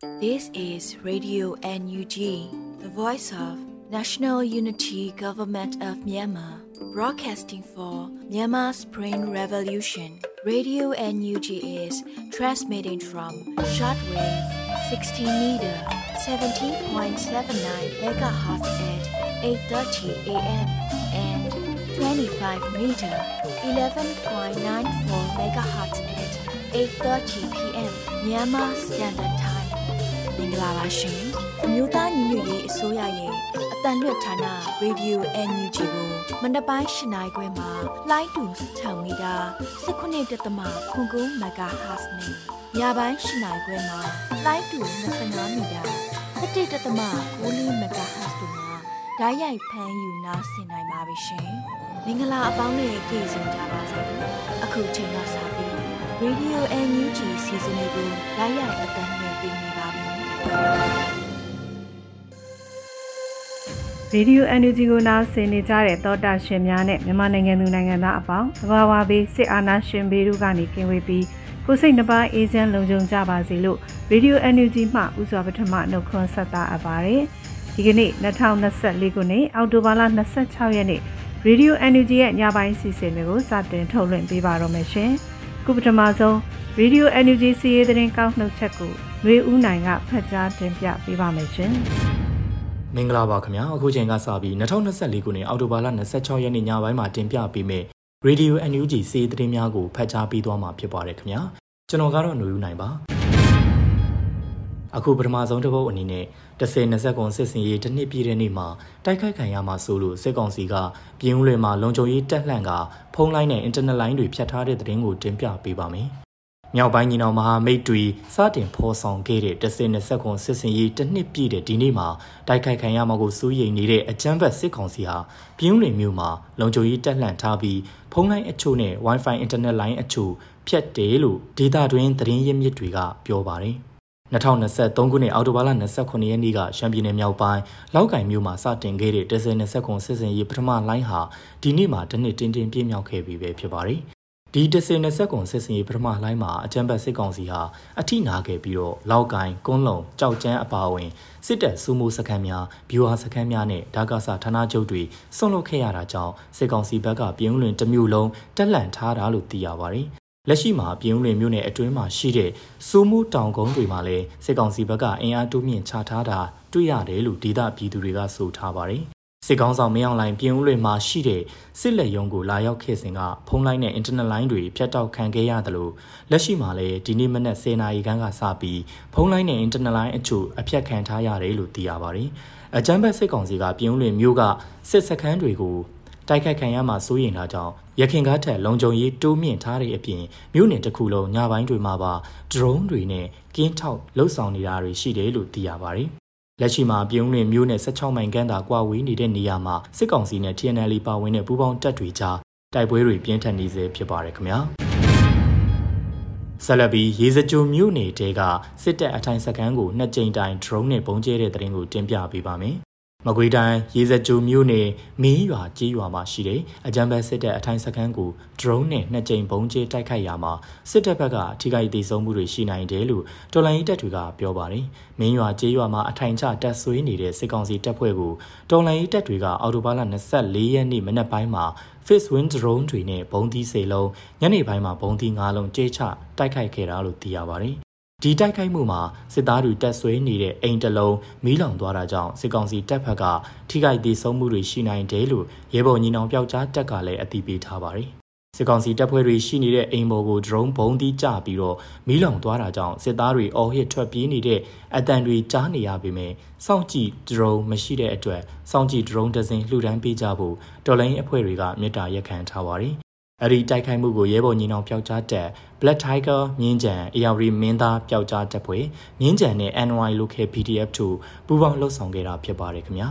This is Radio NUG, the voice of National Unity Government of Myanmar, broadcasting for Myanmar's Spring Revolution. Radio NUG is transmitting from shortwave 16 meter, 17.79 megahertz at 8:30 a.m. and 25 meter, 11.94 megahertz at 8:30 p.m. Myanmar Standard Time. မင်္ဂလာပါရှင်အမျိုးသားညီညွတ်ရေးအစိုးရရဲ့အတန်လွတ်ဌာန Radio NUG ကိုမနက်ပိုင်း၈နာရီခွဲမှာလိုင်းတူ6မီတာ19.9 MHz နဲ့ညပိုင်း၈နာရီခွဲမှာလိုင်းတူ25မီတာ17.9 MHz တို့မှာဓာတ်ရိုက်ဖမ်းယူနားဆင်နိုင်ပါပြီရှင်မင်္ဂလာအပေါင်းနဲ့ကြိုဆိုကြပါစို့အခုချိန်ကစပြီး Radio NUG စီစဉ်လေးကိုဓာတ်ရိုက်အတန်လွှင့်ပေးနေပါပြီရေဒီယို NUG ကိုနားဆင်နေကြတဲ့သောတာရှင်များနဲ့မြန်မာနိုင်ငံသူနိုင်ငံသားအပေါင်းသဘာဝဘေးစစ်အာဏာရှင်ဘေးတို့ကနေကင်းဝေးပြီးကိုယ်စိတ်နှပါအေးချမ်းလုံခြုံကြပါစေလို့ရေဒီယို NUG မှဥစွာပထမနှုတ်ခွန်းဆက်တာအပ်ပါတယ်ဒီကနေ့2024ခုနှစ်အောက်တိုဘာလ26ရက်နေ့ရေဒီယို NUG ရဲ့ညပိုင်းစီစဉ်တွေကိုစတင်ထုတ်လွှင့်ပေးပါတော့မယ်ရှင်ခုပထမဆုံးရေဒီယို NUG စီးရီးသတင်းကောက်နှုတ်ချက်ကိုရွေဦးနိုင်ကဖတ်ကြားတင်ပြပေးပါမယ်ရှင်မင်္ဂလာပါခင်ဗျာအခုချိန်ကစပြီး2024ခုနှစ်အောက်တိုဘာလ26ရက်နေ့ညပိုင်းမှာတင်ပြပေးမယ့် Radio NUG စီးရီးသတင်းများကိုဖတ်ကြားပေးသွားမှာဖြစ်ပါတယ်ခင်ဗျာကျွန်တော်ကတော့ຫນွေဦးနိုင်ပါအခုပထမဆုံးတစ်ပုဒ်အနေနဲ့10-20ကွန်စစ်စင်ရေးတစ်နှစ်ပြည့်တဲ့နေ့မှာတိုက်ခိုက်ခံရမှာဆိုလို့စစ်ကောင်စီကပြင်းဦးလွင်မှာလုံခြုံရေးတက်လှန့်ကဖုန်းလိုင်းနဲ့အင်တာနက်လိုင်းတွေဖြတ်ထားတဲ့သတင်းကိုတင်ပြပေးပါမယ်မြောက်ပိုင်းညီနောင်မဟာမိတ်တွေစတင်ဖော်ဆောင်ခဲ့တဲ့10-20ကွန်စစ်စင်ရေးတစ်နှစ်ပြည့်တဲ့ဒီနေ့မှာတိုက်ခိုက်ခံရမှာကိုစိုးရိမ်နေတဲ့အကြမ်းဖက်စစ်ကောင်စီဟာပြင်းဦးလွင်မြို့မှာလုံခြုံရေးတက်လှန့်ထားပြီးဖုန်းလိုင်းအချို့နဲ့ Wi-Fi အင်တာနက်လိုင်းအချို့ဖြတ်တယ်လို့ဒေတာတွင်သတင်းရင်းမြစ်တွေကပြောပါတယ်2023ခုနှစ်အောက်တိုဘာလ29ရက်နေ့ကရှမ်းပြည်နယ်မြောက်ပိုင်းလောက်ကိုင်မြို့မှာစတင်ခဲ့တဲ့10-20ကွန်စစ်စင်ရေးပထမလိုင်းဟာဒီနေ့မှာတစ်နှစ်တင်းတင်းပြည့်မြောက်ခဲ့ပြီပဲဖြစ်ပါတယ်ဒီ10-20ကွန်စစ်စင်ရေးပထမလိုင်းမှာအကြမ်းဖက်စစ်ကောင်စီဟာအထိနာခဲ့ပြီးတော့လောက်ကိုင်ကွန်းလုံကြောက်ကျန်းအပါအဝင်စစ်တပ်စုမှုစခန်းများဗျူဟာစခန်းများနဲ့ဓာကဆဌာနချုပ်တွေဆွန့်လွတ်ခဲ့ရတာကြောင့်စစ်ကောင်စီဘက်ကပြင်းဦးလွင်တစ်မျိုးလုံးတက်လှန့်ထားတာလို့သိရပါတယ်လက်ရှိမှာပြင်းဦးလွင်မြို့နယ်အတွင်းမှာရှိတဲ့စိုးမှုတောင်ကုန်းတွေမှာလည်းစစ်ကောင်စီဘက်ကအင်အားတိုးမြင့်ချထားတာတွေ့ရတယ်လို့ဒေသပြည်သူတွေကဆိုထားပါတယ်စစ်ကောင်ဆောင်မင်းအောင်လှိုင်ပြင်းဦးလွင်မှာရှိတဲ့စစ်လက်ရုံးကိုလာရောက်ခဲ့စဉ်ကဖုန်းလိုင်းနဲ့အင်တာနက်လိုင်းတွေဖြတ်တောက်ခံခဲ့ရတယ်လို့လက်ရှိမှာလည်းဒီနေ့မနက်10:00နာရီခန့်ကစပြီးဖုန်းလိုင်းနဲ့အင်တာနက်လိုင်းအချို့အဖြတ်ခံထားရတယ်လို့သိရပါတယ်အကြမ်းဖက်စစ်ကောင်စီကပြင်းဦးလွင်မြို့ကစစ်စခန်းတွေကိုတိုက်ခိုက်ခံရမှာစိုးရိမ်တာကြောင့်ရခင်ကားထက်လုံခြုံရေးတိုးမြင့်ထားတဲ့အပြင်မြို့နယ်တစ်ခုလုံးညပိုင်းတွေမှာပါဒရုန်းတွေနဲ့ကင်းထောက်လှုပ်ဆောင်နေတာတွေရှိတယ်လို့သိရပါတယ်လက်ရှိမှာပြင်းဦးလွင်မြို့နယ်16မိုင်ခန့်သာကွာဝေးနေတဲ့နေရာမှာစစ်ကောင်စီနဲ့ TNL ပါဝင်တဲ့ပူးပေါင်းတပ်တွေကြားတိုက်ပွဲတွေပြင်းထန်နေစေဖြစ်ပါတယ်ခင်ဗျာဆလဘီရေစကြိုမြို့နယ်တဲကစစ်တပ်အထိုင်စခန်းကို2ကြိမ်တိုင် drone နဲ့ပုံကျဲတဲ့တဲ့ရင်ကိုတင်ပြပေးပါမယ်မကွေးတိုင်းရေစကြိုမြို့နယ်မင်းရွာကျေးရွာမှာရှိတဲ့အကြမ်းဖက်စစ်တပ်အထိုင်စခန်းကို drone နဲ့2ကြိမ်ပုံကျဲတိုက်ခိုက်ရာမှာစစ်တပ်ဘက်ကထိခိုက်ဒေဆုံးမှုတွေရှိနိုင်တယ်လို့တော်လှန်ရေးတပ်တွေကပြောပါတယ်။မင်းရွာကျေးရွာမှာအထိုင်ချတပ်ဆွေးနေတဲ့စစ်ကောင်စီတပ်ဖွဲ့ကိုတော်လှန်ရေးတပ်တွေကအောက်တိုဘာလ24ရက်နေ့မနက်ပိုင်းမှာ Fixed Wing drone တွေနဲ့ဘုံသီး10လုံးညနေပိုင်းမှာဘုံသီး9လုံးကျဲချတိုက်ခိုက်ခဲ့တာလို့သိရပါတယ်ဒီတိုက်ခိုက်မှုမှာစစ်သားတွေတပ်ဆွဲနေတဲ့အိမ်တလုံးမီးလောင်သွားတာကြောင့်စစ်ကောင်စီတပ်ဖက်ကထိခိုက်ဒေဆုံးမှုတွေရှိနိုင်တယ်လို့ရဲဘော်ညီနောင်ပျောက်ကြားတပ်ကလည်းအသိပေးထားပါတယ်။စစ်ကောင်စီတပ်ဖွဲ့တွေရှိနေတဲ့အိမ်ပေါ်ကို drone ဘုံသီးကျပြီးတော့မီးလောင်သွားတာကြောင့်စစ်သားတွေအော်ဟစ်ထွက်ပြေးနေတဲ့အတန်တွေကြားနေရပေမဲ့စောင့်ကြည့် drone မရှိတဲ့အတွက်စောင့်ကြည့် drone တစ်စင်းလှူဒန်းပေးကြဖို့တော်လိုင်းအဖွဲ့တွေကမြစ်တာရက်ခံထားပါတယ်။အဲ့ဒီတိုက်ခိုက်မှုကိုရဲဘော်ညီနောင်ပျောက်ကြားတပ် Black Tiger မြင်းကြံ AR မင်းသားပျောက်ကြားတပ်ဖွဲ့မြင်းကြံနဲ့ NY Local PDF တို့ပူးပေါင်းလှုပ်ဆောင်ခဲ့တာဖြစ်ပါတယ်ခင်ဗျာ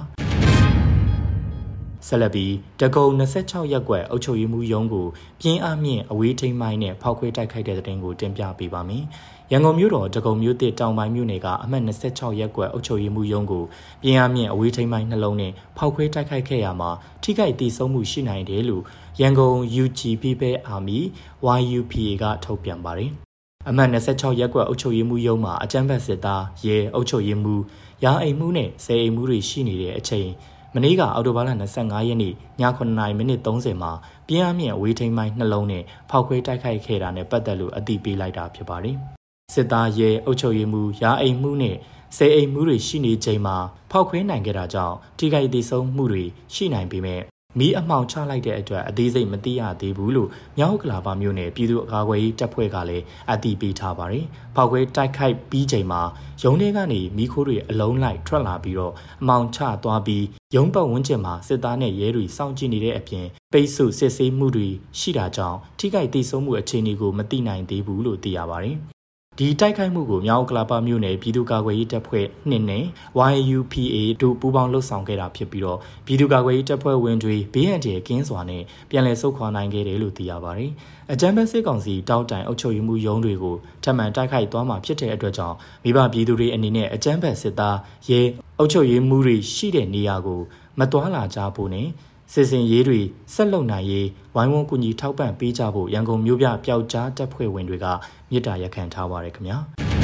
ဆက်လက်ပြီးတကုံ26ရက်ကွက်အုပ်ချုပ်ရေးမှူးရုံးကိုပြင်းအားမြင့်အဝေးထိန်းမိုင်းနဲ့ဖောက်ခွဲတိုက်ခိုက်တဲ့တဲ့တင်ကိုတင်ပြပေးပါမယ်။ရန်ကုန်မြို့တော်တကုံမြို့သစ်တောင်ပိုင်းမြို့နယ်ကအမှတ်26ရက်ကွက်အုပ်ချုပ်ရေးမှူးရုံးကိုပြင်းအားမြင့်အဝေးထိန်းမိုင်းနှလုံးနဲ့ဖောက်ခွဲတိုက်ခိုက်ခဲ့ရမှာထိခိုက်ဒေဆုံးမှုရှိနိုင်တယ်လို့ရန်ကုန် UG People Army YUPA ကထုတ်ပြန်ပါတယ်အမှတ်26ရက်ကွက်အုပ်ချုပ်ရေးမှူးရုံးမှာအကြမ်းဖက်စစ်သားရဲအုပ်ချုပ်ရေးမှူးရာအိမ်မှူးနဲ့ဆယ်အိမ်မှူးတွေရှိနေတဲ့အချိန်မနေ့ကအောက်တိုဘာလ25ရက်နေ့ည9:30မှာပြင်းအားမြင့်အဝေးထိန်းမိုင်းနှလုံးနဲ့ဖောက်ခွဲတိုက်ခိုက်ခဲ့တာနဲ့ပတ်သက်လို့အသိပေးလိုက်တာဖြစ်ပါတယ်။စစ်သားရဲအုပ်ချုပ်ရေးမှူးရာအိမ်မှူးနဲ့ဆယ်အိမ်မှူးတွေရှိနေချိန်မှာဖောက်ခွဲနိုင်ခဲ့တာကြောင့်ထိခိုက်ဒေဆုံးမှုတွေရှိနိုင်ပေမဲ့မီးအမှောင်ချလိုက်တဲ့အတွက်အသေးစိတ်မသိရသေးဘူးလို့မြောက်ဥက္ကလာပမြို့နယ်ပြည်သူ့အကာအကွယ်ရေးတပ်ဖွဲ့ကလည်းအသိပေးထားပါတယ်။ဖောက်ခွဲတိုက်ခိုက်ပြီးချိန်မှာရုံးထဲကနေမီးခိုးတွေအလုံးလိုက်ထွက်လာပြီးတော့အမှောင်ချသွားပြီးရုံးပတ်ဝန်းကျင်မှာစစ်သားနဲ့ရဲတွေစောင့်ကြည့်နေတဲ့အပြင်ပိတ်ဆို့စစ်ဆေးမှုတွေရှိတာကြောင့်ထိခိုက်ဒေဆုံးမှုအခြေအနေကိုမသိနိုင်သေးဘူးလို့သိရပါတယ်။ဒီတိုက်ခိုက်မှုကိုမြောက်ဥက္ကလာပမြို့နယ်ပြည်သူ့ကာကွယ်ရေးတပ်ဖွဲ့2နဲ့ YUPA တို့ပူးပေါင်းလှုပ်ဆောင်ခဲ့တာဖြစ်ပြီးတော့ပြည်သူ့ကာကွယ်ရေးတပ်ဖွဲ့ဝင်တွေဘေးအန္တရာယ်ကင်းစွာနဲ့ပြန်လည်ဆုတ်ခွာနိုင်ခဲ့တယ်လို့သိရပါတယ်။အကြမ်းဖက်စစ်ကောင်စီတောက်တိုင်အုပ်ချုပ်ရေးမှူးရုံးတွေကိုထပ်မံတိုက်ခိုက်သွားမှာဖြစ်တဲ့အတွက်ကြောင့်မိဘပြည်သူတွေအနေနဲ့အကြမ်းဖက်စစ်သားရဲအုပ်ချုပ်ရေးမှူးတွေရှိတဲ့နေရာကိုမတွားလာကြဖို့နဲ့စစ်စင်ရေးတွေဆက်လုပ်နိုင်ရေးဝိုင်းဝန်းကူညီထောက်ပံ့ပေးကြဖို့ရန်ကုန်မြို့ပြပျောက်ကြားတပ်ဖွဲ့ဝင်တွေကမြစ်တာရက်ခံထားပါရခင်ဗျာ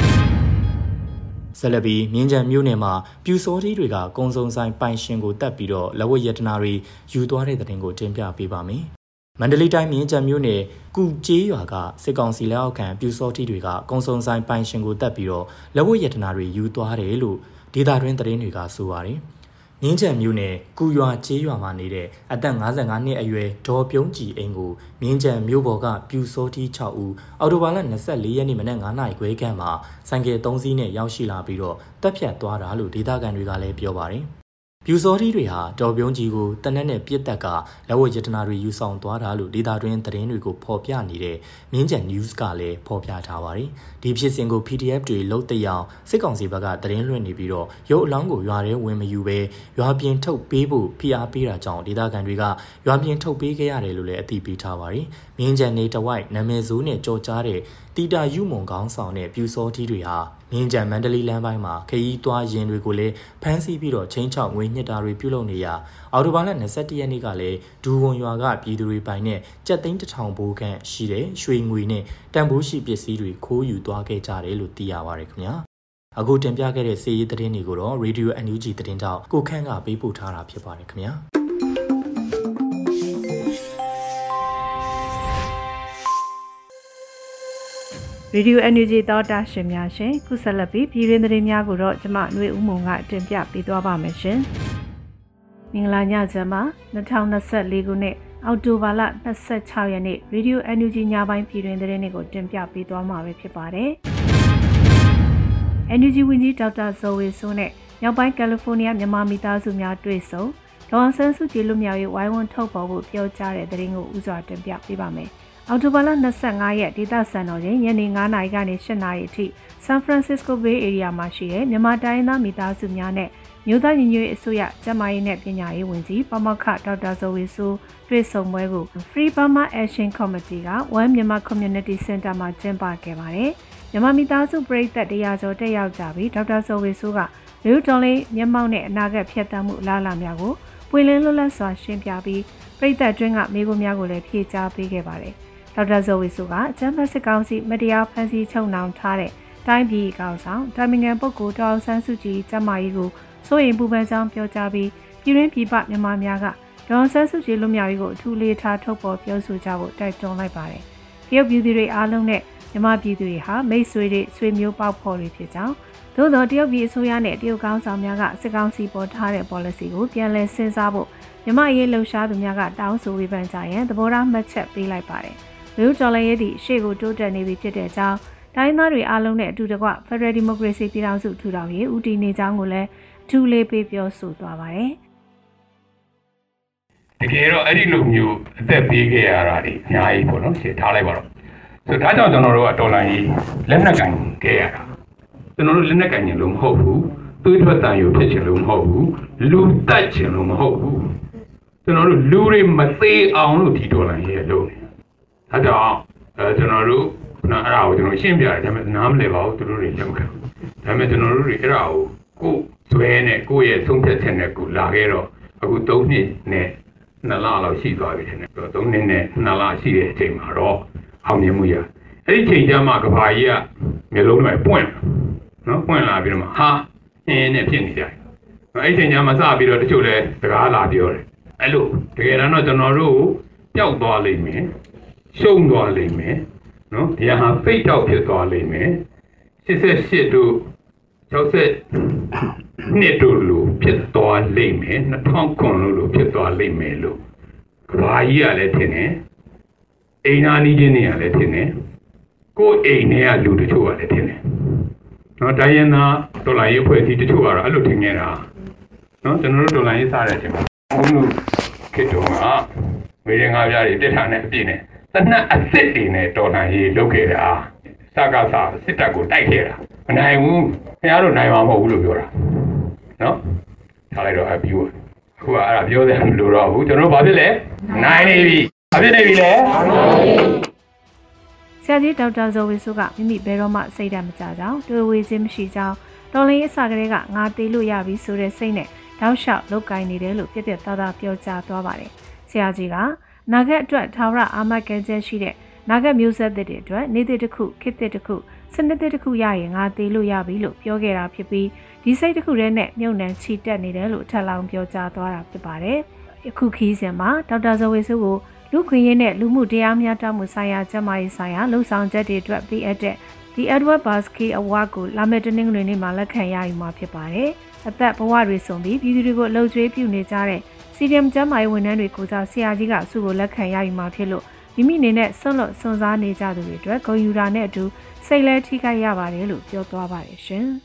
ဆက်လက်ပြီးမြင်းကြံမြို့နယ်မှာပြူစောထီးတွေကကုံစုံဆိုင်ပိုင်ရှင်ကိုတပ်ပြီးတော့လက်ဝတ်ရတနာတွေယူသွားတဲ့တဲ့တင်ကိုတင်ပြပေးပါမယ်မန္တလေးတိုင်းမြင်းကြံမြို့နယ်ကုကျေးရွာကစစ်ကောင်စီလက်အောက်ခံပြူစောထီးတွေကကုံစုံဆိုင်ပိုင်ရှင်ကိုတပ်ပြီးတော့လက်ဝတ်ရတနာတွေယူသွားတယ်လို့ဒေသတွင်းသတင်းတွေကဆိုပါတယ်မြင်းချံမြို့နယ်ကူရွာကျေးရွာမှာနေတဲ့အသက်55နှစ်အရွယ်ဒေါ်ပြုံးကြည်အိမ်ကိုမြင်းချံမြို့ပေါ်ကပြူစောထီး6ဦးအော်တိုဘာလ24ရက်နေ့မနက်9:00နာရီခွဲခန့်မှာဆိုင်ကယ်3စီးနဲ့ရောက်ရှိလာပြီးတော့တပ်ဖြတ်သွားတာလို့ဒေသခံတွေကလည်းပြောပါတယ်။ပြူစောထီးတွေဟာဒေါ်ပြုံးကြည်ကိုတနက်နဲ့ပြစ်တက်ကလက်ဝတ်ရတနာတွေယူဆောင်သွားတာလို့ဒေသတွင်းသတင်းတွေကိုဖော်ပြနေတဲ့မြင်းချံ news ကလည်းဖော်ပြထားပါတယ်။ဒီဖြစ်စဉ်ကို PDF တွေလှုပ်တဲ့အောင်စစ်ကောင်စီဘက်ကသတင်းလွှင့်နေပြီးတော့ရုပ်အလောင်းကိုရွာထဲဝင်မယူဘဲရွာပြင်ထုတ်ပေးဖို့ဖိအားပေးတာကြောင့်ဒေသခံတွေကရွာပြင်ထုတ်ပေးခဲ့ရတယ်လို့လည်းအသိပေးထားပါတယ်။မြင်းချံနေတဝိုက်နာမည်ဆိုးနဲ့ကြော်ကြားတဲ့တီတာယူမွန်ကောင်းဆောင်တဲ့ပြူစောထီးတွေဟာမြင်းကြံမန္တလေးလမ်းပိုင်းမှာခရီးသွားရင်တွေကိုလည်းဖမ်းဆီးပြီးတော့ချင်းချောက်ငွေညှစ်တာတွေပြုလုပ်နေရအော်တိုဘာလ21ရက်နေ့ကလည်းဒူဝန်ရွာကပြည်သူတွေပိုင်နဲ့ကြက်သိန်း1000ဘိုးခန့်ရှိတဲ့ရွှေငွေနဲ့တန်ဖိုးရှိပစ္စည်းတွေခိုးယူသွားခဲ့ကြတယ်လို့သိရပါတယ်ခင်ဗျာအခုတင်ပြခဲ့တဲ့စီးရီးသတင်းတွေကိုတော့ Radio NUG သတင်းတောက်ကိုခန့်ကပေးပို့ထားတာဖြစ်ပါတယ်ခင်ဗျာရေဒီယို NUG သောတာရှင်များရှင်ခုဆက်လက်ပြီးပြည်တွင်းသတင်းများကိုတော့ကျမຫນွေဦးမုံကတင်ပြပေးသွားပါမယ်ရှင်။မင်္ဂလာညချမ်းပါ2024ခုနှစ်အောက်တိုဘာလ26ရက်နေ့ရေဒီယို NUG ညပိုင်းပြည်တွင်းသတင်းတွေကိုတင်ပြပေးသွားမှာပဲဖြစ်ပါတယ်။ NUG ဝန်ကြီးဒေါက်တာဇော်ဝေစိုးနဲ့မြောက်ပိုင်းကယ်လီဖိုးနီးယားမြန်မာမိသားစုများတွေ့ဆုံဒေါ်အောင်ဆန်းစုကြည်လူမျိုးရေးဝိုင်းဝန်းထုတ်ပေါ်ဖို့ပြောကြားတဲ့သတင်းကိုဥစွာတင်ပြပေးပါမယ်။အောက်တိုဘာလ25ရက်ဒေသစံတော်ချိန်ညနေ9:00နာရီကနေ10:00နာရီအထိဆန်ဖရန်စစ္စကိုဘေးအေရီးယားမှာရှိတဲ့မြန်မာတိုင်းသားမိသားစုများနဲ့မြို့သားညီညွတ်ရေးအစိုးရကျန်းမာရေးနဲ့ပညာရေးဝန်ကြီးပမခဒေါက်တာဇော်ဝေစိုးတွေ့ဆုံပွဲကို Free Burma Action Committee က One Myanmar Community Center မှာကျင်းပခဲ့ပါတယ်။မြန်မာမိသားစုပရိသတ်100ကျော်တက်ရောက်ကြပြီးဒေါက်တာဇော်ဝေစိုးကလူတော်လေးမျက်မှောက်နဲ့အနာဂတ်ဖြတ်သန်းမှုအလားအလာများကိုပွင့်လင်းလွတ်လပ်စွာရှင်းပြပြီးပရိသတ်တွင်းကမိဂုံများကိုလည်းဖြေကြားပေးခဲ့ပါတယ်။ဒေါက်တာဇော်ဝေစိုးကအကြမ်းဖက်စစ်ကောင်စီမတရားဖမ်းဆီးချုပ်နှောင်ထားတဲ့တိုင်းပြည်ကောင်ဆောင်တာမင်ငံပုဂ္ဂိုလ်ဒေါက်ဆန်းစုကြည်ကျမကြီးကိုစိုးရိမ်ပူပန်ကြောင်းပြောကြားပြီးပြည်တွင်းပြည်ပမြန်မာများကဒေါက်ဆန်းစုကြည်လူမျိုးရေးကိုအထူးလေးထားထုတ်ပေါ်ပြောဆိုကြဖို့တိုက်တွန်းလိုက်ပါတယ်။တရုတ်ပြည်သူတွေအားလုံးနဲ့မြန်မာပြည်သူတွေဟာမိတ်ဆွေတွေဆွေမျိုးပေါက်ဖော်တွေဖြစ်ကြောင်းသို့သောတရုတ်ပြည်အစိုးရနဲ့တရုတ်ကောင်ဆောင်များကစစ်ကောင်စီပေါ်ထားတဲ့ policy ကိုပြန်လည်စဉ်းစားဖို့မြန်မာရေးလှုပ်ရှားသူများကတောင်းဆိုဝေဖန်ကြရန်သဘောထားမှတ်ချက်ပေးလိုက်ပါတယ်။လူတော်လည်းရဲ့သည့်ရှေ့ကိုတိုးတက်နေပြီဖြစ်တဲ့အကြောင်းတိုင်းသားတွေအားလုံးနဲ့အတူတကွ Federal Democracy ပြည်ထောင်စုထူထောင်ရေးဦးတည်နေကြောင်းကိုလည်းအထူးလေးပေးပြောဆိုသွားပါတယ်။တကယ်တော့အဲ့ဒီလိုမျိုးအသက်ပေးခဲ့ရတာဒီအများကြီးပေါ့နော်ရှင်းထားလိုက်ပါတော့ဆိုဒါကြောင့်ကျွန်တော်တို့ကတော်လိုင်းကြီးလက်နက်ကင်ခဲ့ရတာကျွန်တော်တို့လက်နက်ကင်ရင်လို့မဟုတ်ဘူးသွေးထွက်တန်ရုပ်ဖြစ်ချင်လို့မဟုတ်ဘူးလူတက်ချင်လို့မဟုတ်ဘူးကျွန်တော်တို့လူတွေမသေးအောင်လို့ဒီတော်လိုင်းရဲ့လို့ဒါကြောင့်ကျွန်တော်တို့အဲ့ဒါကိုကျွန်တော်ရှင်းပြတယ်ဒါပေမဲ့နားမလည်ပါဘူးသူတို့တွေလက်မခံဒါပေမဲ့ကျွန်တော်တို့တွေအဲ့ဒါကိုဇွဲနဲ့ကိုယ့်ရဲ့သုံးဖြတ်ချက်နဲ့ကိုလာခဲ့တော့အခု3နှစ်နဲ့2လလောက်ရှိသွားပြီတဲ့3နှစ်နဲ့2လရှိတဲ့အချိန်မှာတော့အောင်မြင်မှုရအဲ့ဒီချိန်ကျမှကဘာကြီးကမျိုးလုံးတွေပွင့်နော်ပွင့်လာပြီးတော့မှဟာအင်းနဲ့ဖြစ်နေကြတယ်အဲ့ဒီချိန်ကျမှစပြီးတော့တချို့လဲစကားလာပြောတယ်အဲ့လိုတကယ်တော့ကျွန်တော်တို့ပျောက်သွားလိမ့်မယ်ရှုံးသွားလိမ့်မယ်နော်ဒီဟာဖိတ်တော့ဖြစ်သွားလိမ့်မယ်88တို့60နှစ်တို့လိုဖြစ်သွားလိမ့်မယ်2009လိုဖြစ်သွားလိမ့်မယ်လို့ကဘာကြီးကလည်းထင်တယ်အိမ်သားနီးချင်းတွေကလည်းထင်တယ်ကိုယ်အိမ်ထဲကလူတချို့ကလည်းထင်တယ်နော်တိုင်းရင်းသားဒေါ်လာရေးဖွဲ့စည်းတချို့ကတော့အဲ့လိုထင်နေတာနော်ကျွန်တော်တို့ဒေါ်လာရေးစားတဲ့အချိန်မှာဘုံလူခေတ္တကဝေရင်ငါးပြားတွေတက်ထားတဲ့အပြည့်နဲ့တနက်အစ်စ်တွေနဲ့ဒေါ်လာရေးလုပ်ခဲ့တာစကားစားစစ်တပ်ကိုတိုက်ခဲ့တာမနိုင်ဘူးခင်ဗျားတို့နိုင်မှာမဟုတ်ဘူးလို့ပြောတာနော်ထားလိုက်တော့အပြီးပေါ့အခုကအဲ့ဒါပြောတယ်မလို့တော့ဘူးကျွန်တော်တို့ဘာဖြစ်လဲနိုင်နေပြီဘာဖြစ်နေပြီလဲဆရာကြီးဒေါက်တာဇော်ဝေစုကမိမိဘယ်တော့မှစိတ်ဓာတ်မကြကြောင်းတွေ့ဝေခြင်းမရှိကြောင်းတော်လင်းအစကလေးကငါသေးလို့ရပြီဆိုတဲ့စိတ်နဲ့တောက်လျှောက်လုတ်ကိုင်းနေတယ်လို့ပြည့်ပြည့်သားသားပြောကြားသွားပါတယ်ဆရာကြီးကနာဂတ်အတွက်ထာဝရအာမခံချက်ရှိတဲ့နာဂတ်မျိုးဆက်တွေအတွက်နေ့တစ်ခုခေတ်တစ်ခုစနစ်တစ်ခုရရင်ငါသေးလို့ရပြီလို့ပြောခဲ့တာဖြစ်ပြီးဒီစိတ်တစ်ခုတည်းနဲ့မြုံနှံချီတက်နေတယ်လို့ထပ်လောင်းပြောကြားသွားတာဖြစ်ပါတယ်အခုခီးစဉ်မှာဒေါက်တာဇော်ဝေစုကိုလူခွင့်ရေးနဲ့လူမှုတရားမျှတမှုဆိုင်ရာကျန်းမာရေးဆိုင်ရာလှုပ်ဆောင်ချက်တွေအတွက်ပေးအပ်တဲ့ The Edward Barsky Award ကိုလာမယ့်တနင်္ဂနွေနေ့မှာလက်ခံရယူမှာဖြစ်ပါတယ်အသက်ဘဝတွေဆုံးပြီးပြည်သူတွေကိုအလုပ်ကျွေးပြုနေကြတဲ့စီဒီအမ်ကျန်းမာရေးဝန်ထမ်းတွေကိုစားဆရာကြီးကဆုကိုလက်ခံရယူမှာဖြစ်လို့မိမိအနေနဲ့ဆွန့်လွတ်စွန့်စားနေကြသူတွေအတွက်ဂုဏ်ယူတာနဲ့အတူစိတ်လဲထိခိုက်ရပါတယ်လို့ပြောသွားပါတယ်ရှင်။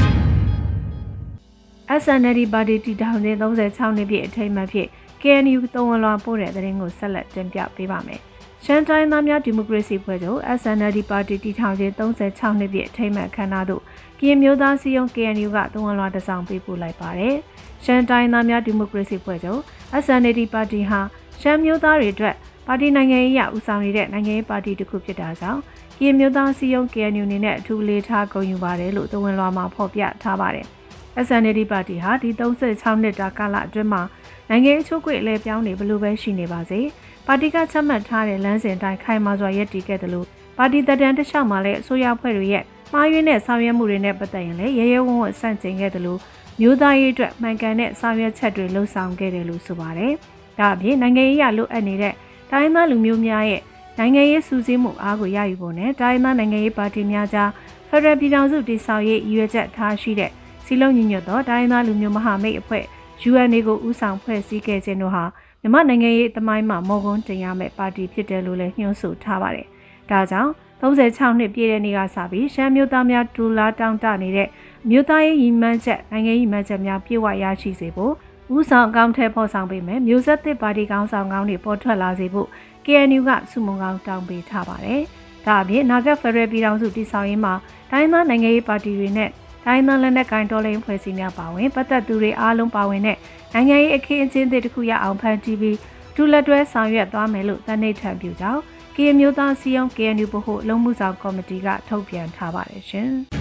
SNLD ပါတီတည်ထောင်ခြင်း36နှစ်ပြည့်အထိမ်းအမှတ်ဖြင့် KNU သုံးဝလွှာပို့တဲ့သတင်းကိုဆက်လက်တင်ပြပေးပါမယ်။ရှမ်းတိုင်းသားများဒီမိုကရေစီဖွဲ့ချုပ် SNLD ပါတီတည်ထောင်ခြင်း36နှစ်ပြည့်အထိမ်းအမှတ်အခမ်းအနားသို့ကရင်မျိုးသားစည်းရုံး KNU ကသုံးဝလွှာတစ်စောင်ပေးပို့လိုက်ပါတယ်။ရှမ်းတိုင်းသားများဒီမိုကရေစီဖွဲ့ချုပ် SNLD ပါတီဟာရှမ်းမျိုးသားတွေအတွက်ပါတီနိုင်ငံရေးအဦးဆောင်နေတဲ့နိုင်ငံရေးပါတီတစ်ခုဖြစ်တာကြောင့်ကရင်မျိုးသားစည်းရုံး KNU အနေနဲ့အထူးလေးထားဂုဏ်ယူပါတယ်လို့သုံးဝလွှာမှာဖော်ပြထားပါတယ်။ SNLD ပါတီဟာဒီ36နှစ်တာကာလအတွင်းမှာနိုင်ငံရေးချိုးကွေ့အလဲပြောင်းနေဘလို့ပဲရှိနေပါစေပါတီကချမှတ်ထားတဲ့လမ်းစဉ်တိုင်းခိုင်မာစွာရည်တည်ခဲ့တယ်လို့ပါတီတပ်တန်းတစ်လျှောက်မှာလည်းအစိုးရဖွဲ့တွေရဲ့မှားယွင်းတဲ့ဆောင်ရွက်မှုတွေနဲ့ပတ်သက်ရင်လည်းရဲရဲဝံ့ဝံ့ဆန့်ကျင်ခဲ့တယ်လို့မျိုးသားရေးအတွက်မှန်ကန်တဲ့ဆောင်ရွက်ချက်တွေလှုံ့ဆော်ခဲ့တယ်လို့ဆိုပါတယ်။ဒါအပြင်နိုင်ငံရေးအရလိုအပ်နေတဲ့တိုင်းသားလူမျိုးများရဲ့နိုင်ငံရေးစူးစီးမှုအားကိုရယူဖို့နဲ့တိုင်းသားနိုင်ငံရေးပါတီများကြားဖက်ဒရယ်ပြည်ထောင်စုတည်ဆောက်ရေးရည်ရွယ်ချက်ထားရှိတဲ့စီလုံးညီညွတ်သောတိုင်းသားလူမျိုးမဟာမိတ်အဖွဲ့ UNA ကိုဦးဆောင်ဖွဲ့စည်းခဲ့ခြင်းတို့ဟာမြန်မာနိုင်ငံရေးသမိုင်းမှာမော်ကွန်းတင်ရမယ့်ပါတီဖြစ်တယ်လို့လည်းညွှန်ဆိုထားပါတယ်။ဒါကြောင့်36နှစ်ပြည့်တဲ့နေ့ကစပြီးရှမ်းမျိုးသားများဒူလာတောင်းတနေတဲ့မြို့သားရေးရည်မှန်းချက်နိုင်ငံရေးရည်မှန်းချက်များပြည့်ဝရရှိစေဖို့ဦးဆောင်အကောင့်ထဲပေါ်ဆောင်ပေးမယ်မျိုးဆက်သစ်ပါတီကောင်းဆောင်ကောင်းတွေပေါ်ထွက်လာစေဖို့ KNU ကစုမုံကောင်းတောင်းပေးထားပါတယ်။ဒါအပြင်နာဂတ်ဖက်ဒရယ်ပြည်ထောင်စုတည်ဆောက်ရေးမှာတိုင်းသားနိုင်ငံရေးပါတီတွေနဲ့တိုင်းသားလက်နက်ကိုင်တော်လှန်ရေးဖွဲ့စည်းများပါဝင်ပတ်သက်သူတွေအားလုံးပါဝင်တဲ့နိုင်ငံရေးအခင်းအကျင်းတစ်ခုရအောင်ဖန်တီးပြီးဒူလက်တွဲဆောင်ရွက်သွားမယ်လို့တန်နှိပ်ထံပြုကြောင်းကရင်မျိုးသားစည်းရုံး KNU ဗဟိုအလုံးမှုဆောင်ကော်မတီကထုတ်ပြန်ထားပါတယ်ရှင်။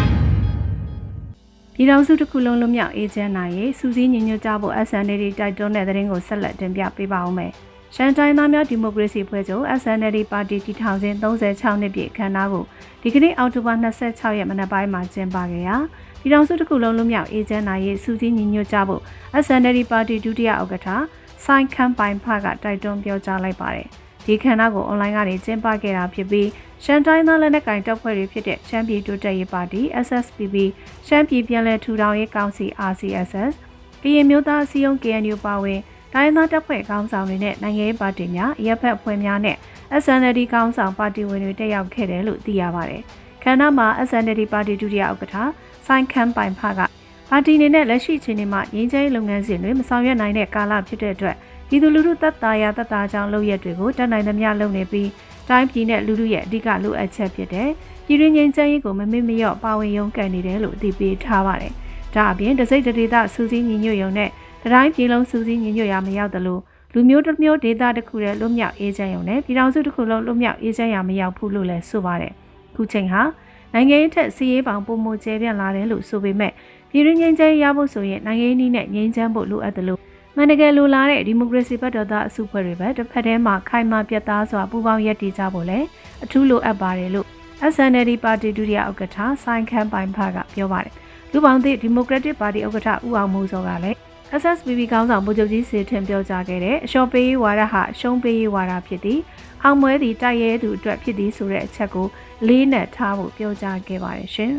ပြည်ထောင်စုတစ်ခုလုံးလွတ်မြောက်အေဂျင့်နိုင်ရေးစူးစီးညီညွတ်ကြဖို့ SNLD တိုက်တွန်းတဲ့သတင်းကိုဆက်လက်တင်ပြပေးပါဦးမယ်။ရှမ်းတိုင်းသားများဒီမိုကရေစီဖွဲ့ချုပ် SNLD ပါတီတည်ထောင်ခြင်း36နှစ်ပြည့်အခမ်းအနားကိုဒီကနေ့အောက်တိုဘာ26ရက်မနက်ပိုင်းမှာကျင်းပခဲ့ရာပြည်ထောင်စုတစ်ခုလုံးလွတ်မြောက်အေဂျင့်နိုင်ရေးစူးစီးညီညွတ်ကြဖို့ SNLD ပါတီဒုတိယဥက္ကဋ္ဌစိုင်းခမ်းပိုင်ဖကတိုက်တွန်းပြောကြားလိုက်ပါတယ်။ဒီခမ်းနားကိုအွန်လိုင်းကနေကျင်းပခဲ့တာဖြစ်ပြီးရှမ်းတိုင်းသားလက်နက်ကိုင်တပ်ဖွဲ့တွေဖြစ်တဲ့ရှမ်းပြည်တိုးတက်ရေးပါတီ SSPP ရှမ်းပြည်ပြည်လဲထူထောင်ရေးကောင်စီ RCSS ကရင်မျိုးသားအစည်းအရုံး KNU ပါဝင်တိုင်းသားတပ်ဖွဲ့ခေါင်းဆောင်တွေနဲ့နိုင်ငံရေးပါတီများရပ်ဖက်အဖွဲ့များနဲ့ SNLD ခေါင်းဆောင်ပါတီဝင်တွေတက်ရောက်ခဲ့တယ်လို့သိရပါတယ်။ခမ်းနားမှာ SNLD ပါတီဒုတိယဥက္ကဋ္ဌစိုင်းခမ်းပိုင်ဖကပါတီအနေနဲ့လက်ရှိအချိန်မှာငြိမ်းချမ်းရေးလုပ်ငန်းစဉ်တွေမဆောင်ရွက်နိုင်တဲ့ကာလဖြစ်တဲ့အတွက်ပြည်သူလူထုသက်သာရာသက်သာကြောင်းလုပ်ရက်တွေကိုတတ်နိုင်သမျှလုပ်နေပြီးတိုင်းပြည်နဲ့လူထုရဲ့အဓိကလိုအပ်ချက်ဖြစ်တဲ့ပြည်တွင်းငြိမ်းချမ်းရေးကိုမမေ့မလျော့ပါဝင်ရုံးကန်နေတယ်လို့အသိပေးထားပါတယ်။ဒါအပြင်တစိမ့်တဒေသစူးစီးညီညွတ်ရုံနဲ့တိုင်းပြည်လုံးစူးစီးညီညွတ်ရာမရောက်သလိုလူမျိုးတစ်မျိုးဒေသတစ်ခုရဲ့လွတ်မြောက်အေဂျင့်ရုံနဲ့ပြည်ထောင်စုတစ်ခုလုံးလွတ်မြောက်အေဂျင့်ရာမရောက်ဘူးလို့လည်းဆိုပါတယ်။ခုချိန်ဟာနိုင်ငံရေးထက်စီးရေးပေါင်ပုံမကျဲပြန့်လာတယ်လို့ဆိုပေမဲ့ပြည်တွင်းငြိမ်းချမ်းရဖို့ဆိုရင်နိုင်ငံရေးနည်းနဲ့ငြိမ်းချမ်းဖို့လိုအပ်တယ်လို့မန်နဂယ်လိုလာတဲ့ဒီမိုကရေစီဘက်တော်သားအစုအဖွဲ့တွေပဲတစ်ဖက်တည်းမှာခိုင်မာပြတ်သားစွာပူးပေါင်းရပ်တည်ကြဖို့လည်းအထူးလိုအပ်ပါတယ်လို့ SNLD ပါတီဒုတိယဥက္ကဋ္ဌစိုင်းခမ်းပိုင်ဖကပြောပါတယ်လူပေါင်းသည့်ဒီမိုကရက်တစ်ပါတီဥက္ကဋ္ဌဦးအောင်မိုးစောကလည်း SSPP ခေါင်းဆောင်ဗိုလ်ချုပ်ကြီးစေထင်ပြောကြားခဲ့တဲ့အလျှော့ပေးရေးဝါဒဟာအရှုံးပေးရေးဝါဒဖြစ်သည်အောင်မွဲသည့်တိုက်ရဲသူအတွက်ဖြစ်သည်ဆိုတဲ့အချက်ကိုလေးနက်ထားဖို့ပြောကြားခဲ့ပါတယ်ရှင်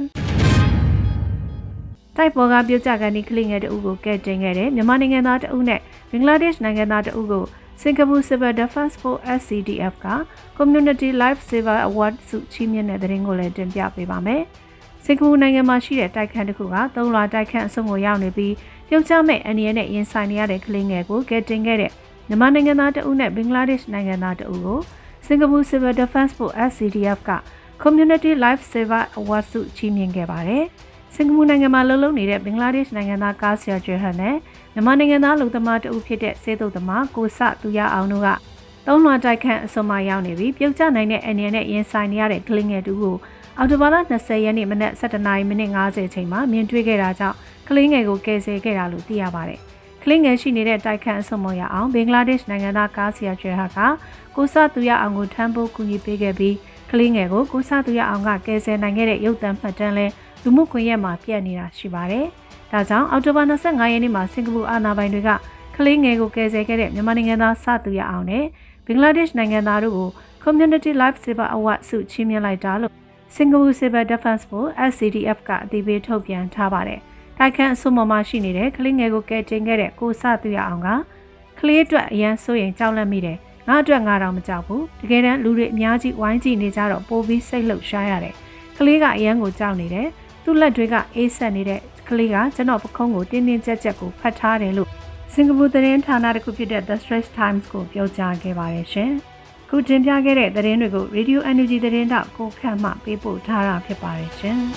တိုက်ပေါ်ကပြုတ်ကျကန်ဒီကလေးငယ်တအုပ်ကိုကဲတင်ခဲ့တဲ့မြန်မာနိုင်ငံသားတအုပ်နဲ့ဘင်္ဂလားဒေ့ရှ်နိုင်ငံသားတအုပ်ကိုစင်ကာပူ Civil Defense Force SCDF က Community Life Saver Award ဆုချီးမြှင့်တဲ့တဲ့ရင်ကိုလည်းတင်ပြပေးပါမယ်စင်ကာပူနိုင်ငံမှာရှိတဲ့တိုက်ခန်းတစ်ခုက3လတိုက်ခန်းအစုံကိုရောက်နေပြီးပြုတ်ကျမဲ့အန်ရီနဲ့ရင်ဆိုင်နေရတဲ့ကလေးငယ်ကိုကဲတင်ခဲ့တဲ့မြန်မာနိုင်ငံသားတအုပ်နဲ့ဘင်္ဂလားဒေ့ရှ်နိုင်ငံသားတအုပ်ကိုစင်ကာပူ Civil Defense Force SCDF က Community Life Saver Award ဆုချီးမြှင့်ခဲ့ပါတယ်စင်ကာပူနိုင်ငံမှာလှုပ်လှုပ်နေတဲ့ဘင်္ဂလားဒေ့ရှ်နိုင်ငံသားကားဆရာကျွဲဟန်နဲ့မြန်မာနိုင်ငံသားလူသမားတအုပ်ဖြစ်တဲ့စေတုတ်သမားကိုစသူရအောင်တို့က3လတိုက်ခန်းအစုံမှာရောက်နေပြီးပြုတ်ကျနိုင်တဲ့အန်ရီနဲ့ရင်ဆိုင်နေရတဲ့ကလေးငယ်တူကိုအော်တိုဘာလ20ရက်နေ့မနက်7:50မိနစ်50ချိန်မှာမြင်တွေ့ခဲ့တာကြောင့်ကလေးငယ်ကိုကယ်ဆယ်ခဲ့တာလို့သိရပါတယ်။ကလေးငယ်ရှိနေတဲ့တိုက်ခန်းအစုံမရအောင်ဘင်္ဂလားဒေ့ရှ်နိုင်ငံသားကားဆရာကျွဲဟာကကိုစသူရအောင်ကိုထမ်းဖို့ကူညီပေးခဲ့ပြီးကလေးငယ်ကိုကိုစသူရအောင်ကကယ်ဆယ်နိုင်ခဲ့တဲ့ရုပ်သံမှတ်တမ်းလဲလူမှုကွန်ရက်မှာပြန့်နေတာရှိပါတယ်။ဒါကြောင့်အော်တိုဘာ25ရက်နေ့မှာစင်ကာပူအာဏာပိုင်တွေကကလေးငယ်ကိုကယ်ဆယ်ခဲ့တဲ့မြန်မာနိုင်ငံသားစသူရအောင်နဲ့ဘင်္ဂလားဒေ့ရှ်နိုင်ငံသားတို့ကို Community Life Saver Award ဆုချီးမြှင့်လိုက်တာလို့စင်ကာပူ Civil Defense Force SCDF ကအတည်ပြုထုတ်ပြန်ထားပါတယ်။တိုက်ခန်းအစုံမှာရှိနေတဲ့ကလေးငယ်ကိုကယ်တင်ခဲ့တဲ့ကိုစသူရအောင်ကကလေးအတွက်အရန်စိုးရင်ကြောက်လန့်မိတယ်။ငါအတွက်ငါတော့မကြောက်ဘူး။တကယ်တမ်းလူတွေအများကြီးဝိုင်းကြည့်နေကြတော့ပိုပြီးစိတ်လှုပ်ရှားရတယ်။ကလေးကအရန်ကိုကြောက်နေတယ်။သူ့လက်တွေကအေးဆက်နေတဲ့ကလေးကကျွန်တော်ပခုံးကိုတင်းတင်းကြပ်ကြပ်ကိုဖတ်ထားတယ်လို့စင်ကာပူသတင်းဌာနတစ်ခုဖြစ်တဲ့ The Straits Times ကိုပြောကြားခဲ့ပါတယ်ရှင်။ခုတင်ပြခဲ့တဲ့သတင်းတွေကို Radio NUG သတင်းတောက်ကိုခန့်မှပေးပို့ထားတာဖြစ်ပါတယ်ရှင်။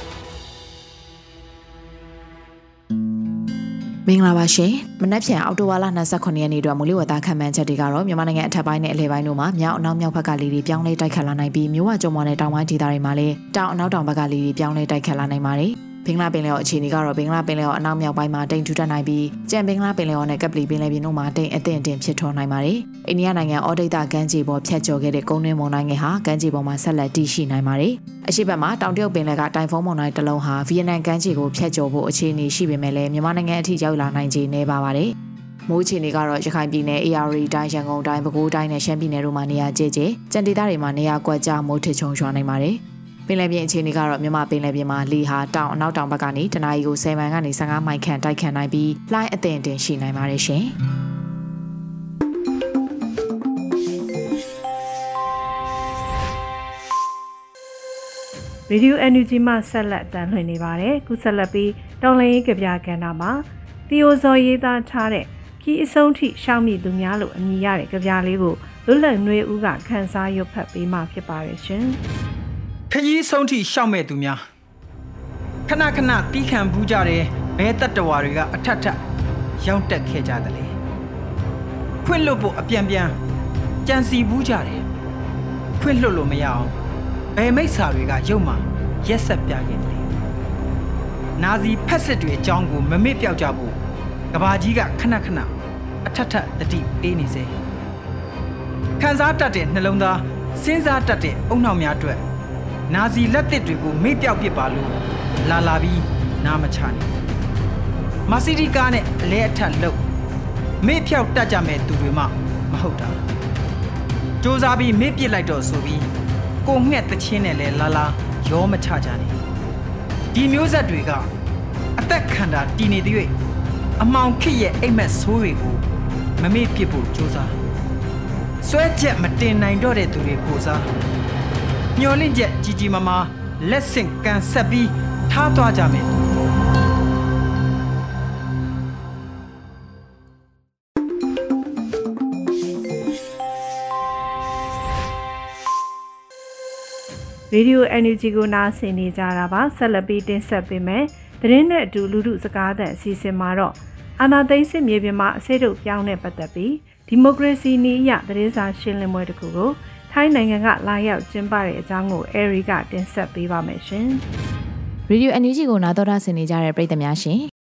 မင်္ဂလာပါရှင်။မနက်ဖြန်အောက်တိုဘာလ29ရက်နေ့အတွက်မူလဝတ္တခန့်မှန်းချက်တွေကတော့မြန်မာနိုင်ငံအထက်ပိုင်းနဲ့အလယ်ပိုင်းတို့မှာမြောက်အနောက်မြောက်ဘက်ကလေတွေပြောင်းလဲတိုက်ခတ်လာနိုင်ပြီးမြို့ဝကျုံမော်နဲ့တောင်ပိုင်းဒေသတွေမှာလည်းတောင်အနောက်တောင်ဘက်ကလေတွေပြောင်းလဲတိုက်ခတ်လာနိုင်ပါတယ်။ဘင်္ဂလားပင်လယ်အော်အခြေအနေကတော့ဘင်္ဂလားပင်လယ်အော်အနောက်မြောက်ပိုင်းမှာတိမ်ထူထပ်နိုင်ပြီးကြံဘင်္ဂလားပင်လယ်အော်နဲ့ကပလီပင်လယ်ပြင်တို့မှာတိမ်အထင်တင်ဖြစ်ထွန်းနိုင်ပါတယ်။အိန္ဒိယနိုင်ငံအော်ဒိတ်တာကမ်းခြေပေါ်ဖြတ်ကျော်ခဲ့တဲ့ကုန်းတွင်းမုန်တိုင်းငယ်ဟာကမ်းခြေပေါ်မှာဆက်လက်တည်ရှိနိုင်ပါတယ်။အရှေ့ဘက်မှာတောင်တရုတ်ပင်လယ်ကတိုင်ဖုန်းမုန်တိုင်းတစ်လုံးဟာဗီယက်နမ်ကမ်းခြေကိုဖြတ်ကျော်ဖို့အခြေအနေရှိပေမဲ့လည်းမြန်မာနိုင်ငံအထိရောက်လာနိုင်ခြေနည်းပါပါတယ်။မိုးအခြေအနေကတော့ရခိုင်ပြည်နယ် AR တိုင်းရန်ကုန်တိုင်းပဲခူးတိုင်းနဲ့ရှမ်းပြည်နယ်တို့မှာနေရာကျကျကြံဒေသတွေမှာနေရာကွက်ကြားမိုးထစ်ချုံရွာနိုင်ပါတယ်။ပင်လယ်ပြင်အခြေအနေကတော့မြန်မာပင်လယ်ပြင်မှာလေဟာတောင်အနောက်တောင်ဘက်ကနေတနအီကို10မိုင်ကနေ15မိုင်ခန့်တိုက်ခတ်နိုင်ပြီးလှိုင်းအသင့်တင်ရှိနိုင်ပါတယ်ရှင်။ Radio NUG မှာဆက်လက်တန်လှည့်နေပါတယ်။ခုဆက်လက်ပြီးတောင်လင်းရေးကြပြကဏ္ဍမှာတီယိုဇော်ရေးသားထားတဲ့ခီးအဆုံးထိရှောင်းမိသူများလို့အမည်ရတဲ့ကြပြလေးကိုလွတ်လပ်နှွေးဦးကခန်းစားရွတ်ဖတ်ပေးမှဖြစ်ပါတယ်ရှင်။ခရီးဆုံးထိရှောက်မဲ့သူများခဏခဏတီးခံဘူးကြတယ်ဘဲတတ္တဝါတွေကအထက်ထက်ရောက်တက်ခဲ့ကြတယ်လေဖွင့်လွတ်ဖို့အပြန်ပြန်ကြံစီဘူးကြတယ်ဖွင့်လွတ်လို့မရအောင်ဘယ်မိစ္ဆာတွေကရုပ်မှရက်ဆက်ပြခဲ့တယ်လေနာဇီဖက်စစ်တွေအကြောင်းကိုမမေ့ပြောက်ကြဖို့ကဘာကြီးကခဏခဏအထက်ထက်တတိပေးနေစေခံစားတတ်တဲ့နှလုံးသားစဉ်းစားတတ်တဲ့အုံနောက်များအတွက်နာဇီလက်သစ်တွေကိုမေ့ပြောက်ပစ်ပါလို့လာပြီးနားမချနေမဆီဒီကာနဲ့အလဲအထက်လှုပ်မေ့ဖြောက်တတ်ကြမဲ့သူတွေမှမဟုတ်တာစ조사ပြီးမေ့ပစ်လိုက်တော့ဆိုပြီးကိုငှက်တချင်းနဲ့လဲလာရောမချကြနဲ့ဒီမျိုးဆက်တွေကအသက်ခန္ဓာတည်နေတဲ့၍အမောင်ခစ်ရဲ့အိမ်မက်ဆိုးတွေကိုမမေ့ပစ်ဖို့စ조사ဆွဲချက်မတင်နိုင်တော့တဲ့သူတွေကိုစားညှော်လင့်ချက်ကြီးကြီးမားမားလက်ဆင့်ကန်ဆက်ပြီးထားသွားကြမယ်ရေဒီယို NUG ကိုနားဆင်နေကြတာပါဆက်လက်ပြီးတင်ဆက်ပေးမယ်သတင်းနဲ့အတူလူထုစကားသံအစီအစဉ်မှာတော့အာဏာသိမ်းစစ်မြေပြင်မှာအစိတ်တို့ပြောင်းတဲ့ပတ်သက်ပြီးဒီမိုကရေစီနည်းအရသတင်းစာရှင်းလင်းပွဲတစ်ခုကိုထိုင်းနိုင်ငံကလာရောက်ကျင်းပတဲ့အကြောင်းကိုအဲရီကတင်ဆက်ပေးပါမယ်ရှင်။ Radio NUG ကိုနားတော်တာဆင်နေကြတဲ့ပရိသတ်များရှင်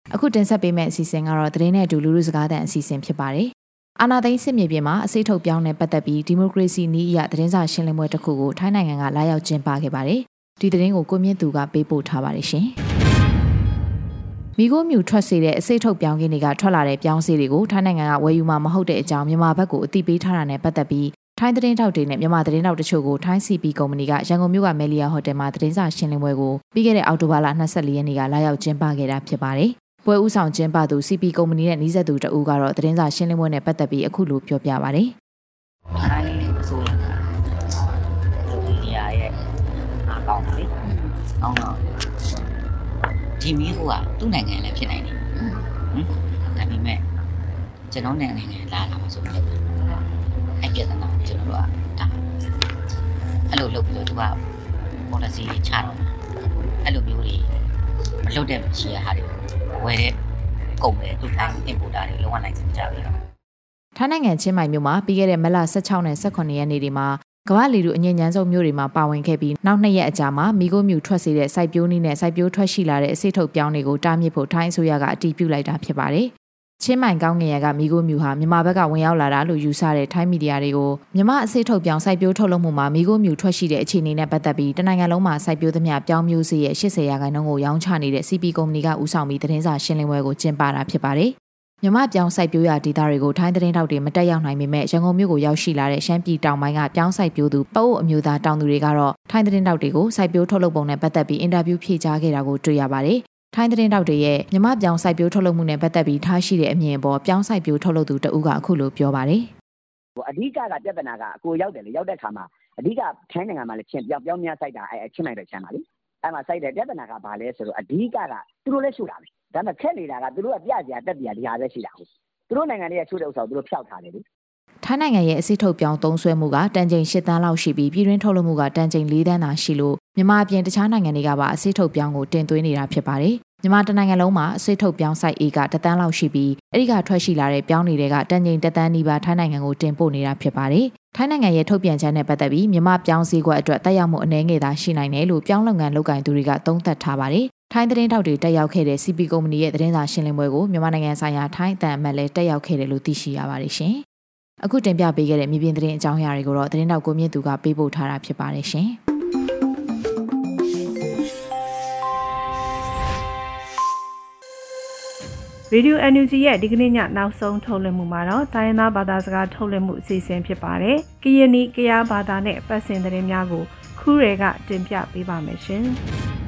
အခုတင်ဆက်ပေးမယ့်အစီအစဉ်ကတော့သတင်းနဲ့အတူလူလူစကားသံအစီအစဉ်ဖြစ်ပါတယ်အာဏာသိမ်းစစ်မြေပြင်မှာအစိတ်ထုတ်ပြောင်းနဲ့ပတ်သက်ပြီးဒီမိုကရေစီနည်းအရသတင်းစာရှင်းလင်းပွဲတစ်ခုကိုထိုင်းနိုင်ငံကလာရောက်ကျင်းပခဲ့ပါတယ်ဒီသတင်းကိုကိုမြင့်သူကပေးပို့ထားပါတယ်ရှင်မိခိုးမြူထွက်စေတဲ့အစိတ်ထုတ်ပြောင်းကင်းတွေကထွက်လာတဲ့ပြောင်းစေးတွေကိုထိုင်းနိုင်ငံကဝယ်ယူမှာမဟုတ်တဲ့အကြောင်းမြန်မာဘက်ကိုအသိပေးထားတာနဲ့ပတ်သက်ပြီးထိုင်းသတင်းတောက်တွေနဲ့မြန်မာသတင်းတောက်တချို့ကိုထိုင်း CP ကုမ္ပဏီကရန်ကုန်မြို့ကမယ်လီယာဟိုတယ်မှာသတင်းစာရှင်းလင်းပွဲကိုပြီးခဲ့တဲ့အောက်တိုဘာလ24ရက်နေ့ကလာရောက်ကျင်းပခဲ့တာဖြစ်ပါတယ်။ပွဲဦးဆောင်ကျင်းပသူ CP ကုမ္ပဏီနဲ့နှီးစပ်သူတဦးကတော့သတင်းစာရှင်းလင်းပွဲနဲ့ပတ်သက်ပြီးအခုလိုပြောပြပါဗျ။ထိုင်းအစိုးရကဒီနေရာရဲ့အားကောင်းတယ်။ကောင်းတော့ဒီမီးကသူ့နိုင်ငံလည်းဖြစ်နိုင်တယ်။ဒါပေမဲ့ကျွန်တော်နိုင်ငံလာလာမှာဆိုပြီးအဲ့ပြဿနာကျွန်တော်တို့ကဒါအဲ့လိုလုပ်ပြီးတော့သူက policy ချတော့အဲ့လိုမျိုးတွေမလုပ်တဲ့မရှိရဟာတွေဝယ်တဲ့ကုန်တယ်သူတိုင်း importer တွေလုံးဝနိုင်စကြပြီတော့ထိုင်းနိုင်ငံချင်းမိုင်မြို့မှာပြီးခဲ့တဲ့မလ16နဲ့18ရက်နေ့တွေမှာကမ္ဘာလီလူအငြိမ်ညမ်းဆုံးမြို့တွေမှာပါဝင်ခဲ့ပြီးနောက်2ရက်အကြာမှာမိခိုးမြူထွက်စေတဲ့စိုက်ပျိုးနည်းနဲ့စိုက်ပျိုးထွက်ရှိလာတဲ့အစိတ်ထုတ်ပြောင်းတွေကိုတားမြစ်ဖို့ထိုင်းအစိုးရကအတည်ပြုလိုက်တာဖြစ်ပါတယ်ချင်းမိုင်ကောင်းငယ်ရကမိခိုးမြူဟာမြန်မာဘက်ကဝင်ရောက်လာတာလို့ယူဆတဲ့ထိုင်းမီဒီယာတွေကိုမြန်မာအစိတ်ထုတ်ပြောင်းစိုက်ပျိုးထုတ်လုပ်မှုမှာမိခိုးမြူထွက်ရှိတဲ့အခြေအနေနဲ့ပတ်သက်ပြီးတနိုင်ငံလုံးမှာစိုက်ပျိုးသမျှပြောင်းမျိုးစေ့ရဲ့80%ကိုရောင်းချနေတဲ့ CP ကုမ္ပဏီကဦးဆောင်ပြီးသတင်းစာရှင်းလင်းပွဲကိုကျင်းပတာဖြစ်ပါတယ်။မြန်မာပြောင်းစိုက်ပျိုးရာဒေသတွေကိုထိုင်းသတင်းတောက်တွေမတက်ရောက်နိုင်ပေမဲ့ရန်ကုန်မြို့ကိုရောက်ရှိလာတဲ့ရှမ်းပြည်တောင်ပိုင်းကပြောင်းစိုက်ပျိုးသူပအို့အမျိုးသားတောင်သူတွေကတော့ထိုင်းသတင်းတောက်တွေကိုစိုက်ပျိုးထုတ်လုပ်ပုံနဲ့ပတ်သက်ပြီးအင်တာဗျူးဖြေကြားခဲ့တာကိုတွေ့ရပါတယ်။ထိုင်းသတင်းတောက်တွေရဲ့မြမပြောင်းစိုက်ပျိုးထုတ်လုပ်မှုနဲ့ပတ်သက်ပြီးထားရှိတဲ့အမြင်အပေါ်ပြောင်းစိုက်ပျိုးထုတ်လုပ်သူတဦးကအခုလိုပြောပါတယ်။အဓိကပြဿနာကအကိုရောက်တယ်လေရောက်တဲ့ခါမှာအဓိကထိုင်းနိုင်ငံမှာလည်းချင်းပြောင်းများစိုက်တာချင်းနိုင်တဲ့ချမ်းပါလေ။အဲ့မှာစိုက်တဲ့ပြဿနာကဘာလဲဆိုတော့အဓိကသူတို့လည်းရှို့တာပဲ။ဒါပေမဲ့ခက်နေတာကသူတို့ကပြစရာတက်ပြဒီဟာပဲရှိတာဟုတ်။သူတို့နိုင်ငံတွေကရှို့တဲ့ဥစ္စာကိုသူတို့ဖျောက်ထားတယ်လေ။ထိုင်းနိုင်ငံရဲ့အစိတ်ထုတ်ပြောင်းသုံးစွဲမှုကတန်ချိန်8တန်းလောက်ရှိပြီးပြည်တွင်းထုတ်လုပ်မှုကတန်ချိန်4တန်းသာရှိလို့မြန်မာအပြင်တခြားနိုင်ငံတွေကပါအစိတ်ထုတ်ပြောင်းကိုတင်သွင်းနေတာဖြစ်ပါတယ်။မြန်မာတနိုင်ငံလုံးမှာအစိတ်ထုတ်ပြောင်းစိုက်အေက1တန်းလောက်ရှိပြီးအဲဒီကထွက်ရှိလာတဲ့ပြောင်းတွေကတန်ချိန်1တန်းနီးပါးထိုင်းနိုင်ငံကိုတင်ပို့နေတာဖြစ်ပါတယ်။ထိုင်းနိုင်ငံရဲ့ထုတ်ပြန်ချက်နဲ့ပတ်သက်ပြီးမြန်မာပြောင်းစည်းကွက်အတွက်တက်ရောက်မှုအနည်းငယ်သာရှိနိုင်တယ်လို့ပြောင်းလုပ်ငန်းလုပ်ကိုင်သူတွေကသုံးသပ်ထားပါတယ်။ထိုင်းသတင်းတောက်တွေတက်ရောက်ခဲ့တဲ့ CP ကုမ္ပဏီရဲ့သတင်းစာရှင်းလင်းပွဲကိုမြန်မာနိုင်ငံဆိုင်ရာထိုင်းအသံအမတ်လည်းတက်ရောက်ခဲ့တယ်လို့သိရှိရပါတယ်ရှင်။အခုတင်ပြပေးခဲ့တဲ့မြေပြင်သတင်းအကြောင်းအရာတွေကိုတော့သတင်းတောက်ကိုမြင့်သူကပေးပို့ထားတာဖြစ်ပါတယ်ရှင်။ Radio NUG ရဲ့ဒီကနေ့ညနောက်ဆုံးထုတ်လွှင့်မှုမှာတော့တိုင်းရင်းသားဘာသာစကားထုတ်လွှင့်မှုအစီအစဉ်ဖြစ်ပါတယ်။ကရင်နီကရားဘာသာနဲ့ပတ်စင်သတင်းများကိုခူးရဲကတင်ပြပေးပါမယ်ရှင်။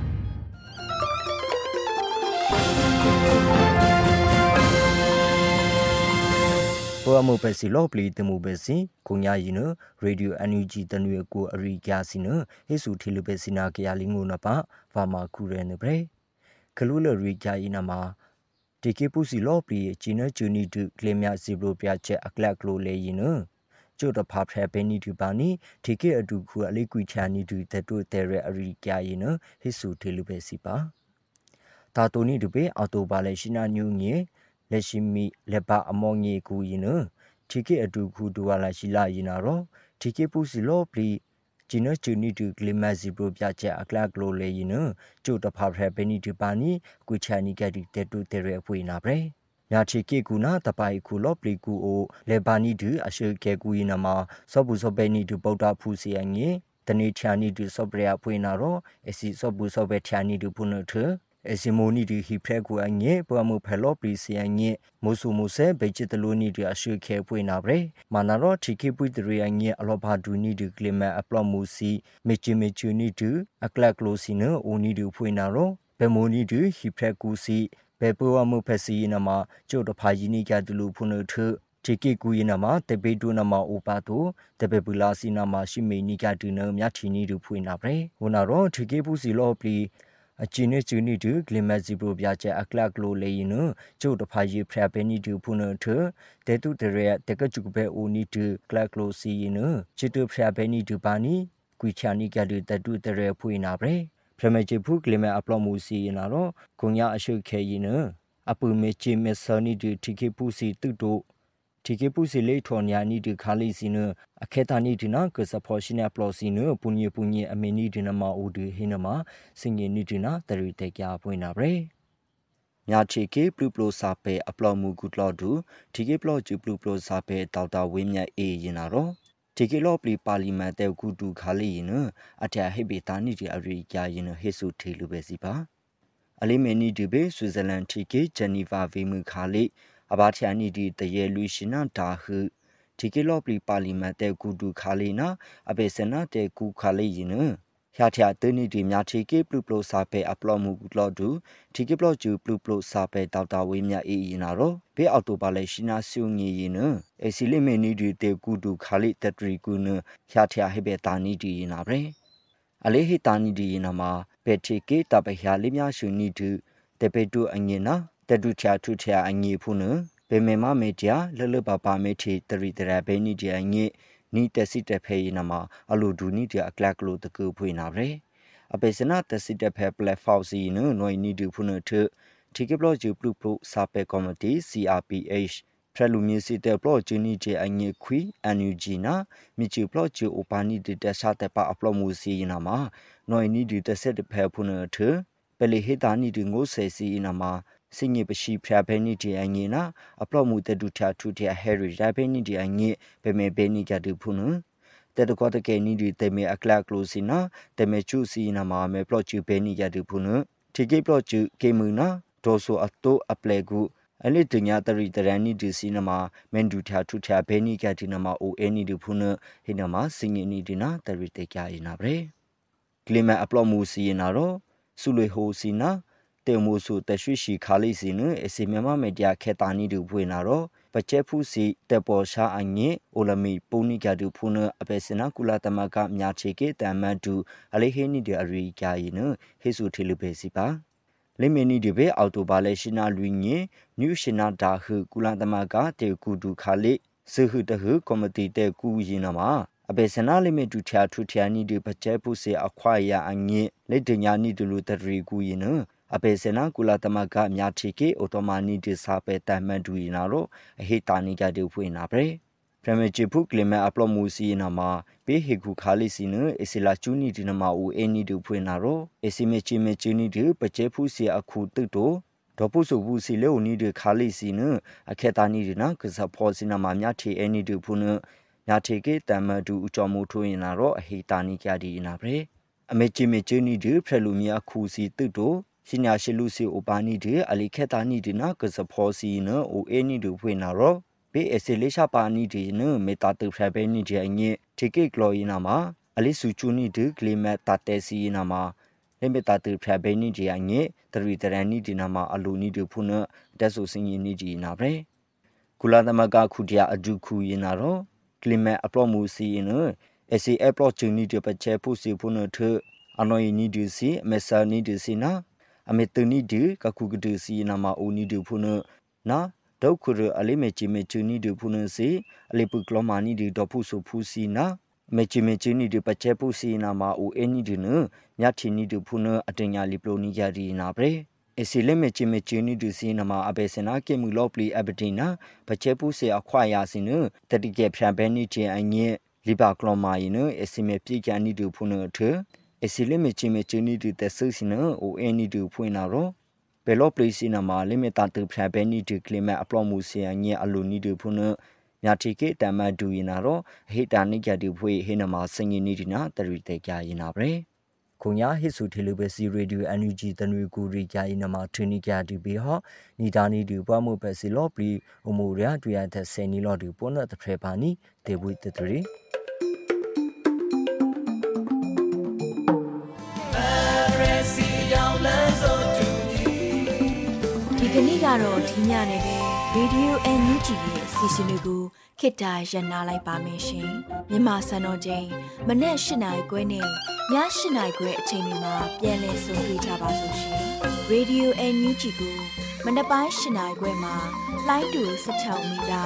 ဘောမပစီလောပလီတမှုပဲစီကိုညာယီနရေဒီယို NUG တနွေကိုအရိကျစီနဟေစုထီလူပဲစီနာကရလင်းငုနပါဘာမာခူရဲနေပဲကလူလရိကျယီနာမှာဒီကေပူစီလောပလီဂျီနဂျူနီဒူကလီမြဇီဘရိုပြချက်အကလက်ကလိုလေယီနကျို့တဖာဖရဘဲနီတူပါနီဒီကေအဒူခုအလေးကွီချာနီဒူတတူတဲရအရိကျယီနဟေစုထီလူပဲစီပါတာတိုနီဒူပေအော်တိုဘာလေရှိနာညူငေလက်ရှိမီလက်ပါအမောငေကူယီနဒီကေအဒူခုဒူဝါလာရှိလာယီနာရောဒီကေပူစီလောပလီဂျီနဂျူနီဒူကလီမြဇီဘရိုပြချက်အကလက်ကလိုလေယီနကျို့တဖာဖရဘဲနီတူပါနီကွီချာနီကဒီတတူတဲရအဖွေနာပဲညာချီကေကူနာတပိုင်ကူလောပလီကူအိုလေဘာနီဒူအရှိကေကူယီနာမှာစောဘူးစောပဲနီဒူပေါတာဖူစီယငေတနေချာနီဒူစောပရယာဖွေနာရောအစီစောဘူးစောပဲချာနီဒူဖုန်ထအစီမိုနီဒီဟိဖရကူအငေပဝမှုဖလောပလီစီအငေမိုဆူမိုဆဲဘေချစ်တလိုနီဒီအရှိခဲပွေနာဗရေမနာရောချီကေပွေတရီအငေအလောဘာဒူနီဒီကလီမအပလမူစီမေချီမေချူနီတူအကလကလိုစီနအိုနီဒီဖွေနာရောဘေမိုနီဒီဟိဖရကူစီဘေပဝမှုဖစီနမကျို့တဖာယီနီကဒလူဖုန်ထချီကေကူယနာမတပေတူနမအိုပါတိုတပေပူလာစီနာမရှိမေနီကဒူနမြချီနီဒူဖွေနာဗရေဝနာရောချီကေပူစီလောပလီအချီနေချူနီတူဂလီမက်ဇီဘရိုပြချက်အကလကလိုလေယနကျို့တဖာရီဖရဘဲနီတူဖုန်ထတဲတူတရတကချုကဘဲအိုနီတူကလကလိုစီယနချီတူဖရဘဲနီတူပါနီကွီချာနီကတူတတူတရဖွေနာပဲဖရမချီဖုဂလီမက်အပလမူစီယနာတော့ခုံညာအရှုခဲယနအပူမေချီမေဆာနီတူတီကေပူစီတူတိုတီကေပူစီလေထော်ညာနီတူခါလီစီနအခေတာနီဒီနာကစဖောရှိနေပလောစီနပုန်ညပုန်ညအမီနီဒီနမအိုဒူဟိနမစင်ငီနီဒီနာတရီတေကြပွင့်နာပဲညညာချေကေပလူပလိုစာပေအပလော်မူကူတလော်ဒူဒီကေပလော့ကျူပလူပလိုစာပေတောက်တာဝင်းမြတ်အေးရင်နာတော့ဒီကေလော့ပလီပါလီမန်တဲကူတူခါလီရင်နအထဟိဘေတာနီဒီအရိယာရင်ဟေဆူထေလူပဲစီပါအလီမေနီဒီဘေဆွစ်ဇာလန်တီကေဂျနီဗာဗီမူခါလီအဘာချာနီဒီတရေလူရှင်နာဒါဟုဒီကေလော့ပလီပါလီမန်တဲကူတူခါလီနာအဘေစနာတဲကူခါလီရင်နရထတနီဒီမြာတီကေပလူပလိုစာပေအပလော့မူကူတလော်ဒူဒီကေပလော့ကျူပလူပလိုစာပေတောက်တာဝင်းမြတ်အေးရင်နာတော့ဘေအော်တိုပါလေရှိနာဆူငီရင်နအစီလိမေနီဒီတေကူတူခါလီတတရီကူနရထဟိဘေတာနီဒီရင်နာပဲအလေးဟိတာနီဒီရင်နာမှာဘေတီကေတပဟယာလိမြရှူနီဒူတေပေတူအငင်နာတဒူချာထုချာအငီဖုနဘေမေမမေတျာလလပပမေတီတရီတရဘေနီဒီအငီနီတစီတဖေရင်နာမှာအလိုဒူနီဒီအကလကလိုတကူဖွေနာပဲအပေစနာတစီတဖေပလက်ဖောက်စီနနွိုင်နီဒူဖုနထတီကေဘလော့ဂျူပလူပလူစာပေကော်မတီ CRPH ဖရလူမီစီတေဘလော့ဂျူနီဂျေအငေခွီ NUG နာမီချူဘလော့ဂျူအိုပါနီဒီတဆာတပအပလော့မူစီနာမှာနွိုင်နီဒီတဆက်တဖေဖုနထပလီဟေတာနီဒီငိုဆေစီနာမှာစင်ငေပရှိဖရဘဲနီဒီအငေနာအပလော့မူတဒူချာထူတဟဲရီရဘဲနီဒီအငေပေမေဘဲနီကဒူဖုနတေတကောတကေနီဒီတေမေအကလကလိုစီနာတေမေချူစီနာမှာမေပလော့ဂျူဘဲနီကဒူဖုနတီကေပလော့ဂျူကေမူနာဒေါ်ဆိုအတိုအပလေကူအလီတညာတရီတရန်နီဒီစီနမှာမန်ဒူထာထူထာဘဲနီကဒီနမှာအိုအနီဒီဖုနဟိနမှာစင်ငီနီဒီနာတရီတေကြရင်နာပဲကလီမအပလော့မူစီနာတော့ဆူလေဟိုစီနာတေမိုဆူတရွှေရှိခါလိစီနအစီမြမမေဒီယာခေတာနီဒူဖွေနာတော့ပကျဲဖူစီတေပေါ်ရှာအငေအိုလမီပုံနီကဒူဖုနအပေစနာကုလာတမကမြာချေကေတမန်ဒူအလေးဟေနီဒီအရီကြရင်ဟေဆူထေလူပဲစီပါလိမနီဒီဘေအော်တိုဘာလေရှိနာလူညေနျူရှင်နာဒါဟုကုလသမဂ္ဂတေကူဒူခါလိဆဟုတဟုကော်မတီတေကူရင်နာမှာအပေစနာလိမေတူချာထူချာနီဒီပကျဲဖူစီအခွာရအငေလက်တညာနီဒလူတရီကူရင်နအပေစနာကုလသမဂ္ဂမြာချီကေအော်တိုမာနီဒီစာပေတမန်ဒူရင်နာတော့အဟိတာနီကဒူဖွေနာပဲပရမချီဖုကလမအပလော့မူစီနာမှာဘေဟေကူခါလီစီနအစီလာချူနီဒီနမအူအနီဒူဖွေနာရောအစီမေချီမေချီနီဒီပကျဲဖူစီအခုတုတိုဒေါ်ပုစုဘူးစီလေအိုနီဒီခါလီစီနအခေတာနီဒီနာကစဖောစီနာမှာမြတ်တီအနီဒူဖုနညာထေကေတမဒူအကြောမူထိုးရင်နာရောအဟိတာနီကြဒီနာပဲအမေချီမေချီနီဒီဖရလူမီအခုစီတုတိုရှင်ညာရှိလူစီအိုပါနီဒီအလီခေတာနီဒီနာကစဖောစီနအိုအနီဒူဖွေနာရောဘေအစီလေးရှာပါနီဒီနမေတာတူဖရဘဲနီဒီအငေတီကေကလော်ယနာမှာအလီဆူချူနီဒီကလီမက်တာတဲစီနာမှာလေမေတာတူဖရဘဲနီဒီအငေတရီတရန်နီဒီနာမှာအလူနီဒီဖုနတက်ဆူစင်ယနီဒီနာပဲကုလာသမဂခုတရအဒုခုယနာရောကလီမက်အပလော့မူစီနအစီအပလော့ချူနီဒီပချေဖူစီဖုနထအနိုယနီဒီစီမေဆာနီဒီစီနာအမေတနီဒီကခုကဒီစီနာမှာအိုနီဒီဖုနနာဒေါခုရအလေးမေချီမေချူနီဒီဖုန်စီအလေးပုကလမာနီဒီဒေါဖုဆူဖူစီနာမေချီမေချူနီဒီပချေဖူစီနာမာအိုအနီဒီနမြတ်ချီနီဒီဖုန်အတညာလီပလိုနီယာဒီနာပရေအစီလေးမေချီမေချူနီဒီစီနာမာအဘေစနာကေမူလောပလီအဘဒီနာပချေဖူစီအခွာယာစီနတတိကေဖရန်ဘဲနီချီအငေလီဘာကလမာယီနအစီမေပြေကန်နီဒီဖုန်ထအစီလေးမေချီမေချူနီဒီတဆူစီနအိုအနီဒီဖွင့်နာရောဘယ်လိုပလီစီနာမှာလိမတာတူဖရဘဲနီဒီကလီမက်အပလော့မူစီအငေအလူနီဒီဖုန်ညာတီကေတမဒူရင်နာတော့ဟိတာနိကြဒီဖွေဟိနမှာစင်ငီနီဒီနာတရီတေကြရင်နာပဲခုညာဟစ်ဆူထေလူပဲစီရေဒီယို NUG တနွေကူရီကြရင်နမှာထင်းနိကြဒီဘေဟောနီတာနီဒီပွားမှုပဲစီလော့ပလီအမှုရတွေ့ရတဲ့ဆယ်နီလော့ဒီပွန်းတဲ့ဖရပါနီတေဝိတတရီဒီကနေ့ကတော့ဒီညနေပဲ Radio NUG ရဲ့အစီအစဉ်လေးကိုခေတ္တရ延လိုက်ပါမယ်ရှင်မြန်မာစံတော်ချိန်မနေ့၈နာရီခွဲနဲ့ည၈နာရီခွဲအချိန်တွေမှာပြန်လည်ဆုံတွေ့ကြပါစို့ရှင် Radio NUG ကိုမနေ့ပိုင်း၈နာရီခွဲမှာလိုင်းတူ16မီတာ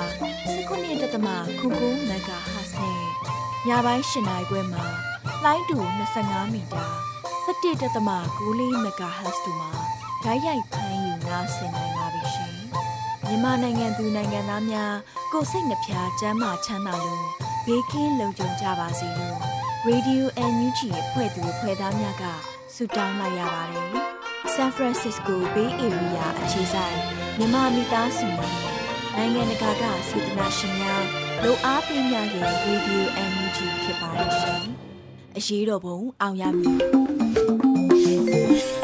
19.9 MHz နဲ့ညပိုင်း၈နာရီခွဲမှာလိုင်းတူ25မီတာ17.9 MHz တို့မှာဓာတ်ရိုက်ဖမ်းယူနားဆင်နိုင်ပါပြီရှင်မြန်မာနိုင်ငံသူနိုင်ငံသားများကိုယ်စိတ်နှဖျားကျန်းမာချမ်းသာလို့ဘေးကင်းလုံခြုံကြပါစေလို့ Radio NUG ရဲ့ဖွဲ့သူဖွဲ့သားများကဆုတောင်းလိုက်ရပါတယ် San Francisco Bay Area အခြေစိုက်မြန်မာမိသားစုများနဲ့နိုင်ငံတကာကစေတနာရှင်များလို့အားပေးများရဲ့ Radio NUG ဖြစ်ပါတယ်ရှင်။အရေးတော်ပုံအောင်ရမည်